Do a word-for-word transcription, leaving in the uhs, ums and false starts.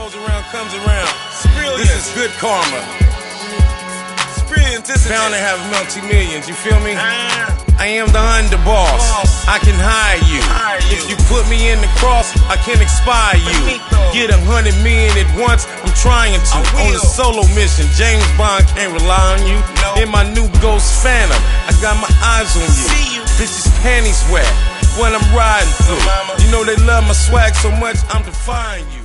goes around comes around. Brilliant. This is good karma. It's brilliant. This is Bound to have multi-millions, you feel me? Ah. I am the underboss. Boss. I can hire you. Hire you. If you put me in the cross, I can expire you. Finito. Get a hundred million at once, I'm trying to. I will. On a solo mission, James Bond can't rely on you. No. In my new Ghost Phantom, I got my eyes on you. See you. Bitches panties wet when I'm riding through. Mama. You know they love my swag so much, I'm defying you.